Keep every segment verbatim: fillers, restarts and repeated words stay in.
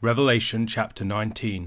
Revelation chapter nineteen.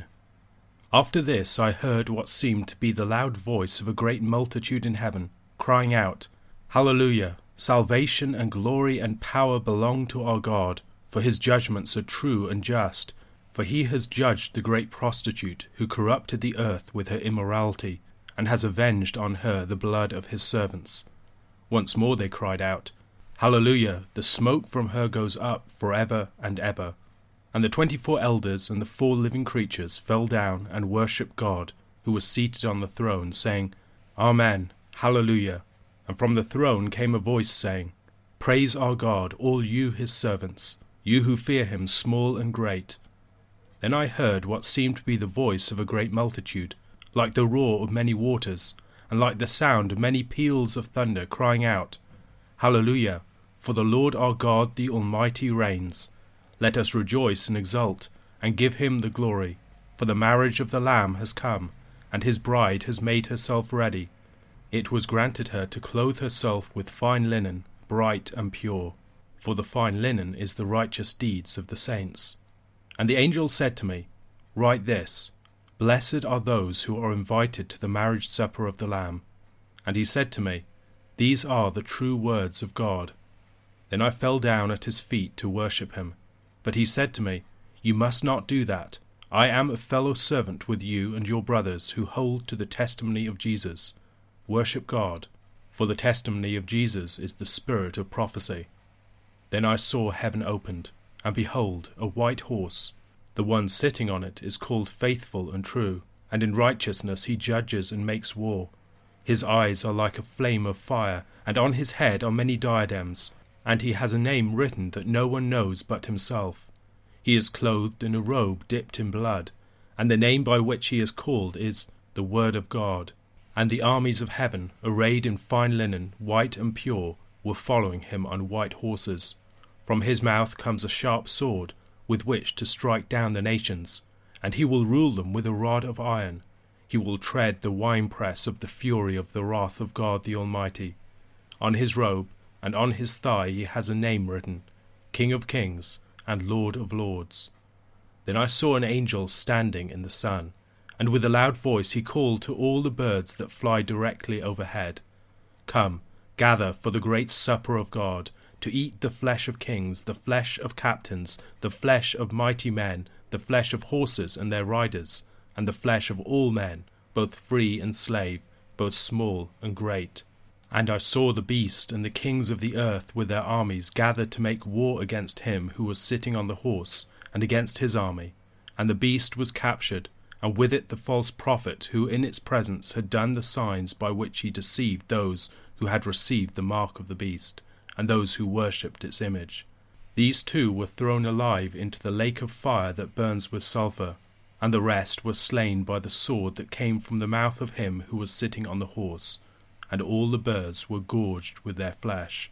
After this I heard what seemed to be the loud voice of a great multitude in heaven, crying out, Hallelujah! Salvation and glory and power belong to our God, for his judgments are true and just. For he has judged the great prostitute who corrupted the earth with her immorality, and has avenged on her the blood of his servants. Once more they cried out, Hallelujah! The smoke from her goes up for ever and ever. And the twenty-four elders and the four living creatures fell down and worshipped God, who was seated on the throne, saying, Amen, Hallelujah. And from the throne came a voice saying, Praise our God, all you his servants, you who fear him, small and great. Then I heard what seemed to be the voice of a great multitude, like the roar of many waters, and like the sound of many peals of thunder, crying out, Hallelujah, for the Lord our God the Almighty reigns. Let us rejoice and exult, and give him the glory, for the marriage of the Lamb has come, and his bride has made herself ready. It was granted her to clothe herself with fine linen, bright and pure, for the fine linen is the righteous deeds of the saints. And the angel said to me, Write this, Blessed are those who are invited to the marriage supper of the Lamb. And he said to me, These are the true words of God. Then I fell down at his feet to worship him. But he said to me, You must not do that. I am a fellow servant with you and your brothers who hold to the testimony of Jesus. Worship God, for the testimony of Jesus is the spirit of prophecy. Then I saw heaven opened, and behold, a white horse. The one sitting on it is called Faithful and True, and in righteousness he judges and makes war. His eyes are like a flame of fire, and on his head are many diadems. And he has a name written that no one knows but himself. He is clothed in a robe dipped in blood, and the name by which he is called is the Word of God. And the armies of heaven, arrayed in fine linen, white and pure, were following him on white horses. From his mouth comes a sharp sword, with which to strike down the nations, and he will rule them with a rod of iron. He will tread the winepress of the fury of the wrath of God the Almighty. On his robe and on his thigh he has a name written, King of Kings and Lord of Lords. Then I saw an angel standing in the sun, and with a loud voice he called to all the birds that fly directly overhead, Come, gather for the great supper of God, to eat the flesh of kings, the flesh of captains, the flesh of mighty men, the flesh of horses and their riders, and the flesh of all men, both free and slave, both small and great. And I saw the beast and the kings of the earth with their armies gathered to make war against him who was sitting on the horse, and against his army. And the beast was captured, and with it the false prophet who in its presence had done the signs by which he deceived those who had received the mark of the beast, and those who worshipped its image. These two were thrown alive into the lake of fire that burns with sulphur, and the rest were slain by the sword that came from the mouth of him who was sitting on the horse. And all the birds were gorged with their flesh.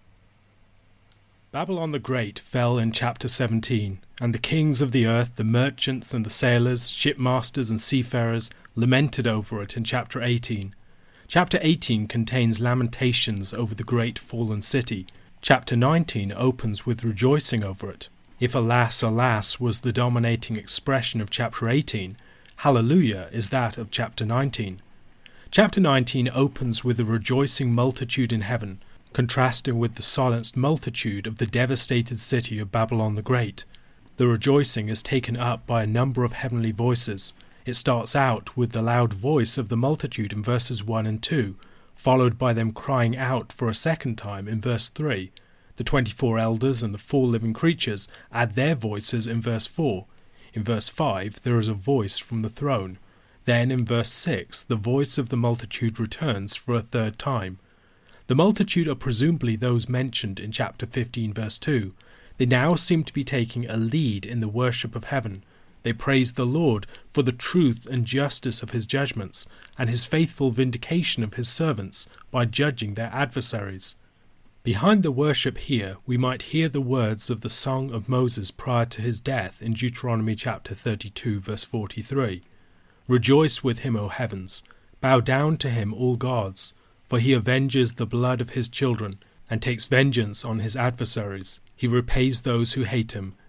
Babylon the Great fell in chapter seventeen, and the kings of the earth, the merchants and the sailors, shipmasters and seafarers, lamented over it in chapter eighteen. Chapter eighteen contains lamentations over the great fallen city. Chapter nineteen opens with rejoicing over it. If alas, alas was the dominating expression of chapter eighteen, hallelujah is that of chapter nineteen. Chapter nineteen opens with a rejoicing multitude in heaven, contrasting with the silenced multitude of the devastated city of Babylon the Great. The rejoicing is taken up by a number of heavenly voices. It starts out with the loud voice of the multitude in verses one and two, followed by them crying out for a second time in verse three. The twenty-four elders and the four living creatures add their voices in verse four. In verse five there is a voice from the throne. Then in verse six the voice of the multitude returns for a third time. The multitude are presumably those mentioned in chapter fifteen verse two. They now seem to be taking a lead in the worship of heaven. They praise the Lord for the truth and justice of his judgments, and his faithful vindication of his servants by judging their adversaries. Behind the worship here we might hear the words of the song of Moses prior to his death in Deuteronomy chapter thirty-two verse forty-three. Rejoice with him, O heavens, bow down to him, all gods, for he avenges the blood of his children, and takes vengeance on his adversaries. He repays those who hate him,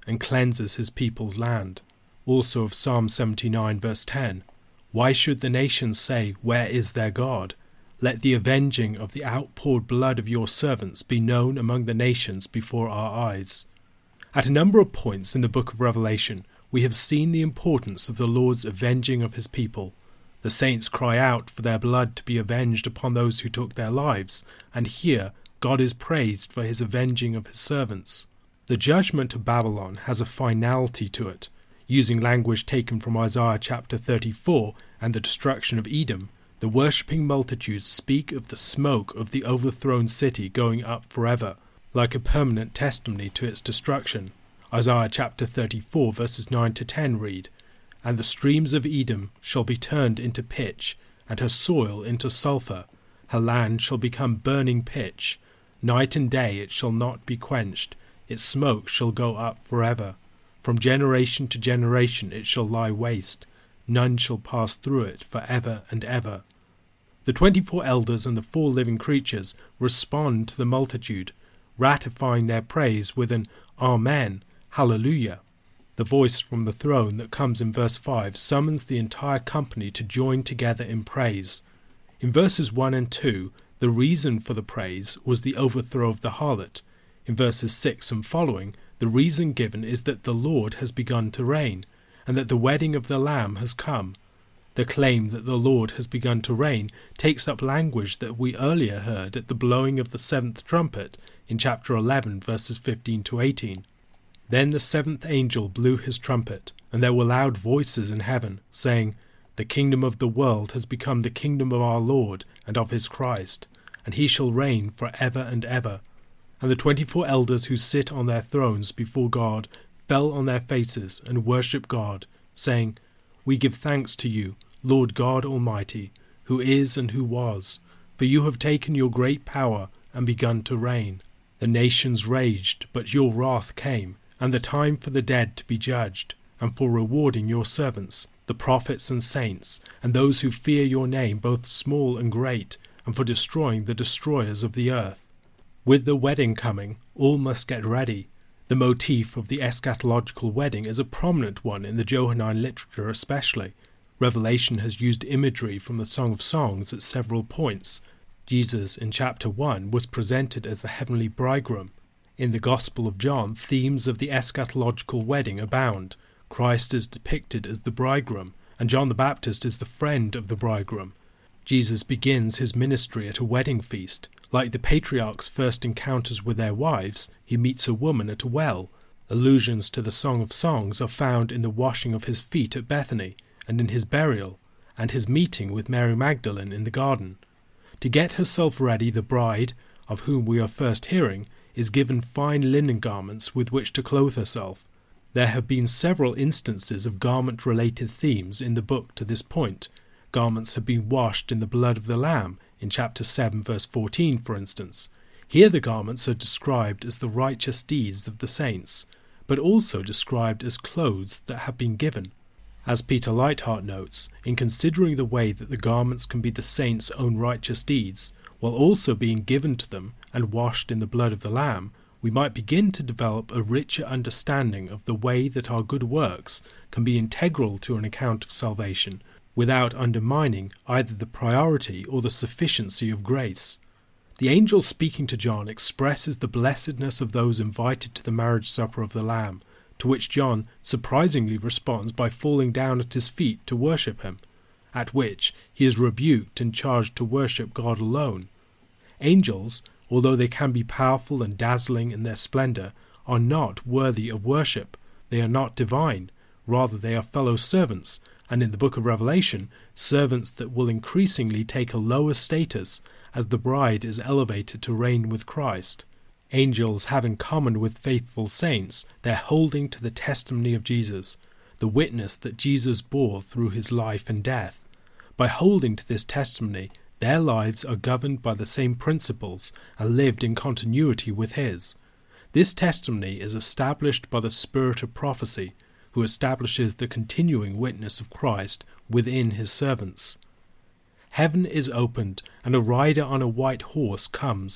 and cleanses his people's land. Also of Psalm seventy-nine verse ten, Why should the nations say, Where is their God? Let the avenging of the outpoured blood of your servants be known among the nations before our eyes. At a number of points in the book of Revelation, we have seen the importance of the Lord's avenging of his people. The saints cry out for their blood to be avenged upon those who took their lives, and here God is praised for his avenging of his servants. The judgment of Babylon has a finality to it. Using language taken from Isaiah chapter thirty-four and the destruction of Edom, the worshipping multitudes speak of the smoke of the overthrown city going up forever, like a permanent testimony to its destruction. Isaiah chapter thirty-four verses nine to ten read, And the streams of Edom shall be turned into pitch, and her soil into sulphur. Her land shall become burning pitch. Night and day it shall not be quenched. Its smoke shall go up forever. From generation to generation it shall lie waste. None shall pass through it for ever and ever. The twenty-four elders and the four living creatures respond to the multitude, ratifying their praise with an Amen, Hallelujah. The voice from the throne that comes in verse five summons the entire company to join together in praise. In verses one and two, the reason for the praise was the overthrow of the harlot. In verses six and following, the reason given is that the Lord has begun to reign, and that the wedding of the Lamb has come. The claim that the Lord has begun to reign takes up language that we earlier heard at the blowing of the seventh trumpet in chapter eleven, verses fifteen to eighteen. Then the seventh angel blew his trumpet, and there were loud voices in heaven, saying, The kingdom of the world has become the kingdom of our Lord and of his Christ, and he shall reign for ever and ever. And the twenty-four elders who sit on their thrones before God fell on their faces and worshipped God, saying, We give thanks to you, Lord God Almighty, who is and who was, for you have taken your great power and begun to reign. The nations raged, but your wrath came, and the time for the dead to be judged, and for rewarding your servants, the prophets and saints, and those who fear your name, both small and great, and for destroying the destroyers of the earth. With the wedding coming, all must get ready. The motif of the eschatological wedding is a prominent one in the Johannine literature especially. Revelation has used imagery from the Song of Songs at several points. Jesus in chapter one was presented as the heavenly bridegroom. In the Gospel of John, themes of the eschatological wedding abound. Christ is depicted as the bridegroom, and John the Baptist is the friend of the bridegroom. Jesus begins his ministry at a wedding feast. Like the patriarchs' first encounters with their wives, he meets a woman at a well. Allusions to the Song of Songs are found in the washing of his feet at Bethany, and in his burial, and his meeting with Mary Magdalene in the garden. To get herself ready, the bride, of whom we are first hearing, is given fine linen garments with which to clothe herself. There have been several instances of garment-related themes in the book to this point. Garments have been washed in the blood of the Lamb, in chapter seven verse fourteen, for instance. Here the garments are described as the righteous deeds of the saints, but also described as clothes that have been given. As Peter Leithart notes, in considering the way that the garments can be the saints' own righteous deeds, while also being given to them and washed in the blood of the Lamb, we might begin to develop a richer understanding of the way that our good works can be integral to an account of salvation, without undermining either the priority or the sufficiency of grace. The angel speaking to John expresses the blessedness of those invited to the marriage supper of the Lamb, to which John surprisingly responds by falling down at his feet to worship him, at which he is rebuked and charged to worship God alone. Angels, although they can be powerful and dazzling in their splendor, are not worthy of worship. They are not divine, rather they are fellow servants, and in the book of Revelation, servants that will increasingly take a lower status as the bride is elevated to reign with Christ. Angels have in common with faithful saints their holding to the testimony of Jesus, the witness that Jesus bore through his life and death. By holding to this testimony, their lives are governed by the same principles and lived in continuity with his. This testimony is established by the spirit of prophecy, who establishes the continuing witness of Christ within his servants. Heaven is opened, and a rider on a white horse comes.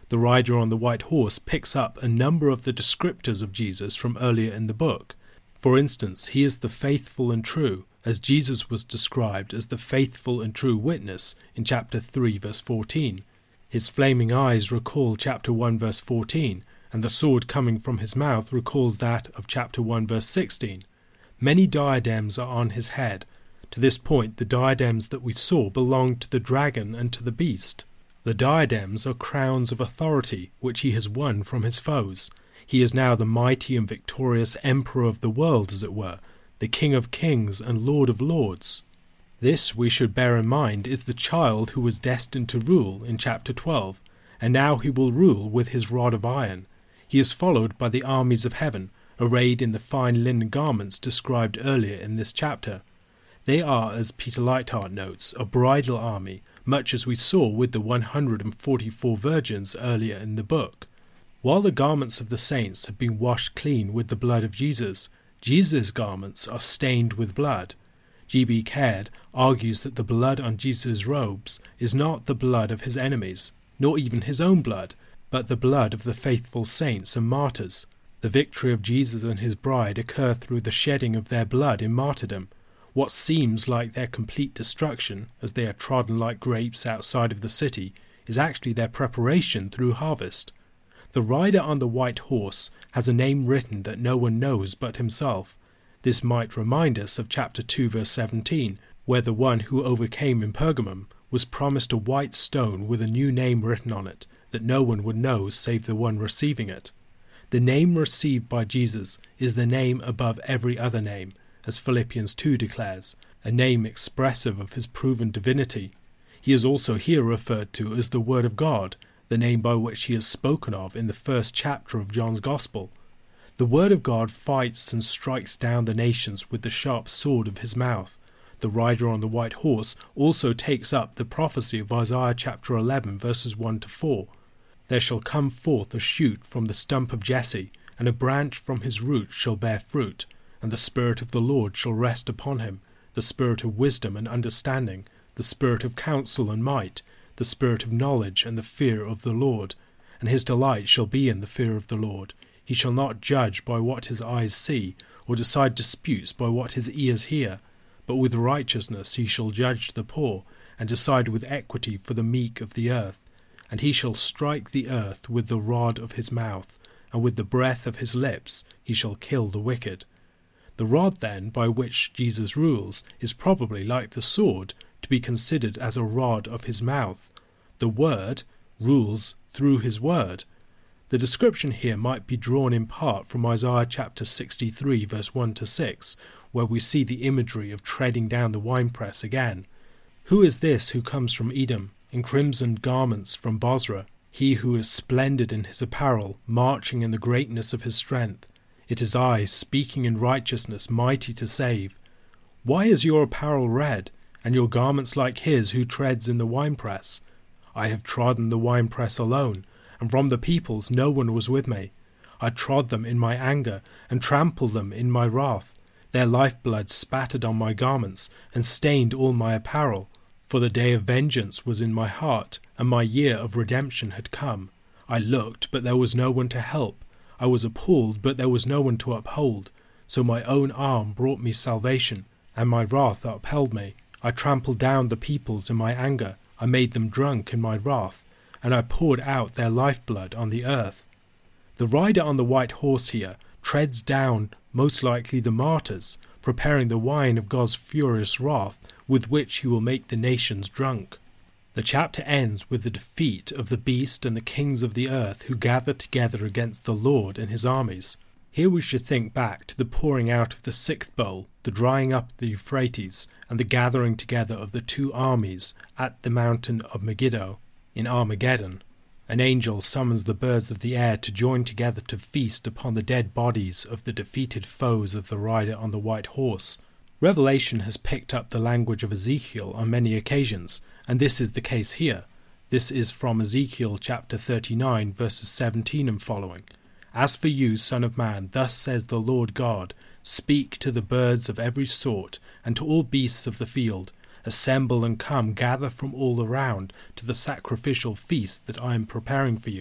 The rider on the white horse picks up a number of the descriptors of Jesus from earlier in the book. For instance, he is the faithful and true, as Jesus was described as the faithful and true witness in chapter three verse fourteen. His flaming eyes recall chapter one verse fourteen, and the sword coming from his mouth recalls that of chapter one verse sixteen. Many diadems are on his head. To this point, the diadems that we saw belonged to the dragon and to the beast. The diadems are crowns of authority which he has won from his foes. He is now the mighty and victorious emperor of the world, as it were, the King of kings and Lord of lords. This, we should bear in mind, is the child who was destined to rule in chapter twelve, and now he will rule with his rod of iron. He is followed by the armies of heaven, arrayed in the fine linen garments described earlier in this chapter. They are, as Peter Leithart notes, a bridal army, much as we saw with the one hundred forty-four virgins earlier in the book. While the garments of the saints have been washed clean with the blood of Jesus, Jesus' garments are stained with blood. G B Caird argues that the blood on Jesus' robes is not the blood of his enemies, nor even his own blood, but the blood of the faithful saints and martyrs. The victory of Jesus and his bride occur through the shedding of their blood in martyrdom. What seems like their complete destruction, as they are trodden like grapes outside of the city, is actually their preparation through harvest. The rider on the white horse has a name written that no one knows but himself. This might remind us of chapter two verse seventeen, where the one who overcame in Pergamum was promised a white stone with a new name written on it, that no one would know save the one receiving it. The name received by Jesus is the name above every other name, as Philippians two declares, a name expressive of his proven divinity. He is also here referred to as the Word of God, the name by which he is spoken of in the first chapter of John's Gospel. The Word of God fights and strikes down the nations with the sharp sword of his mouth. The rider on the white horse also takes up the prophecy of Isaiah chapter eleven verses one to four. There shall come forth a shoot from the stump of Jesse, and a branch from his root shall bear fruit, and the Spirit of the Lord shall rest upon him, the Spirit of wisdom and understanding, the Spirit of counsel and might, the Spirit of knowledge and the fear of the Lord. And his delight shall be in the fear of the Lord. He shall not judge by what his eyes see, or decide disputes by what his ears hear, but with righteousness he shall judge the poor, and decide with equity for the meek of the earth. And he shall strike the earth with the rod of his mouth, and with the breath of his lips he shall kill the wicked. The rod, then, by which Jesus rules, is probably like the sword, to be considered as a rod of his mouth. The Word rules through his word. The description here might be drawn in part from Isaiah chapter sixty-three verse one to six, where we see the imagery of treading down the winepress again. Who is this who comes from Edom, in crimsoned garments from Bozrah, he who is splendid in his apparel, marching in the greatness of his strength? It is I, speaking in righteousness, mighty to save. Why is your apparel red, and your garments like his who treads in the winepress? I have trodden the winepress alone, and from the peoples no one was with me. I trod them in my anger, and trampled them in my wrath. Their lifeblood spattered on my garments, and stained all my apparel. For the day of vengeance was in my heart, and my year of redemption had come. I looked, but there was no one to help. I was appalled, but there was no one to uphold. So my own arm brought me salvation, and my wrath upheld me. I trampled down the peoples in my anger. I made them drunk in my wrath, and I poured out their lifeblood on the earth. The rider on the white horse here treads down, most likely, the martyrs, preparing the wine of God's furious wrath, with which he will make the nations drunk. The chapter ends with the defeat of the beast and the kings of the earth who gather together against the Lord and his armies. Here we should think back to the pouring out of the sixth bowl, the drying up of the Euphrates, and the gathering together of the two armies at the mountain of Megiddo in Armageddon. An angel summons the birds of the air to join together to feast upon the dead bodies of the defeated foes of the rider on the white horse. Revelation has picked up the language of Ezekiel on many occasions, and this is the case here. This is from Ezekiel chapter thirty-nine, verses seventeen and following. As for you, son of man, thus says the Lord God, speak to the birds of every sort, and to all beasts of the field. Assemble and come, gather from all around to the sacrificial feast that I am preparing for you,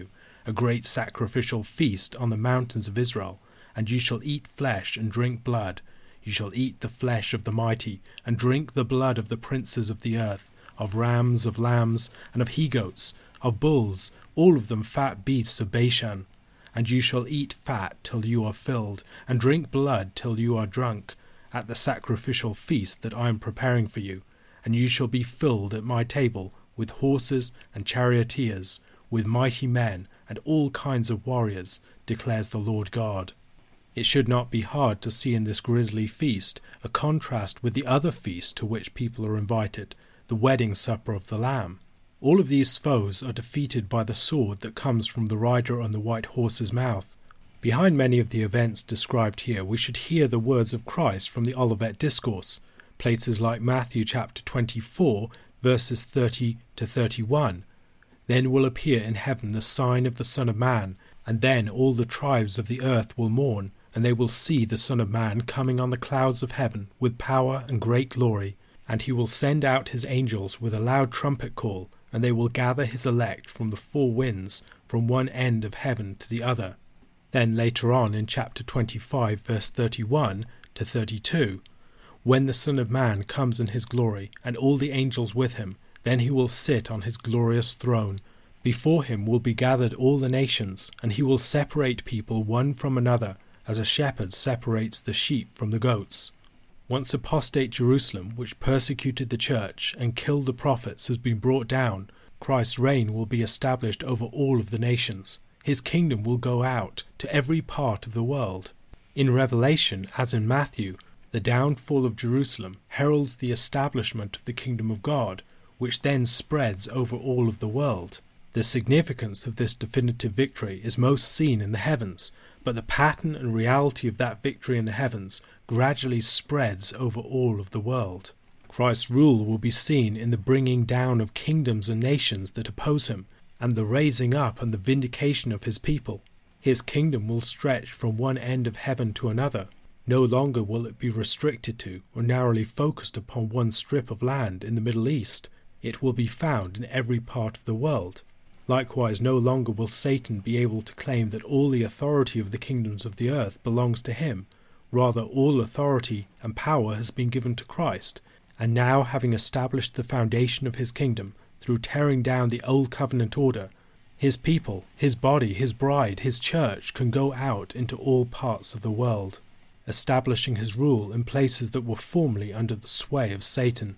a great sacrificial feast on the mountains of Israel, and you shall eat flesh and drink blood. You shall eat the flesh of the mighty, and drink the blood of the princes of the earth, of rams, of lambs, and of he-goats, of bulls, all of them fat beasts of Bashan. And you shall eat fat till you are filled, and drink blood till you are drunk, at the sacrificial feast that I am preparing for you. And you shall be filled at my table with horses and charioteers, with mighty men and all kinds of warriors, declares the Lord God. It should not be hard to see in this grisly feast a contrast with the other feast to which people are invited, the wedding supper of the Lamb. All of these foes are defeated by the sword that comes from the rider on the white horse's mouth. Behind many of the events described here, we should hear the words of Christ from the Olivet Discourse, places like Matthew chapter twenty-four, verses thirty to thirty-one. Then will appear in heaven the sign of the Son of Man, and then all the tribes of the earth will mourn, and they will see the Son of Man coming on the clouds of heaven with power and great glory. And he will send out his angels with a loud trumpet call, and they will gather his elect from the four winds, from one end of heaven to the other. Then later on in chapter twenty-five, verse thirty-one to thirty-two, when the Son of Man comes in his glory, and all the angels with him, then he will sit on his glorious throne. Before him will be gathered all the nations, and he will separate people one from another, as a shepherd separates the sheep from the goats. Once apostate Jerusalem, which persecuted the church and killed the prophets, has been brought down, Christ's reign will be established over all of the nations. His kingdom will go out to every part of the world. In Revelation, as in Matthew, the downfall of Jerusalem heralds the establishment of the kingdom of God, which then spreads over all of the world. The significance of this definitive victory is most seen in the heavens, but the pattern and reality of that victory in the heavens gradually spreads over all of the world. Christ's rule will be seen in the bringing down of kingdoms and nations that oppose him, and the raising up and the vindication of his people. His kingdom will stretch from one end of heaven to another. No longer will it be restricted to or narrowly focused upon one strip of land in the Middle East. It will be found in every part of the world. Likewise, no longer will Satan be able to claim that all the authority of the kingdoms of the earth belongs to him. Rather, all authority and power has been given to Christ, and now, having established the foundation of his kingdom through tearing down the old covenant order, his people, his body, his bride, his church can go out into all parts of the world, establishing his rule in places that were formerly under the sway of Satan.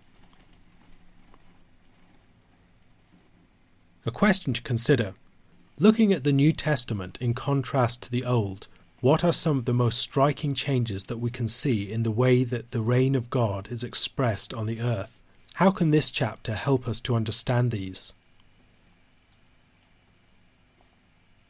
A question to consider. Looking at the New Testament in contrast to the Old, what are some of the most striking changes that we can see in the way that the reign of God is expressed on the earth? How can this chapter help us to understand these?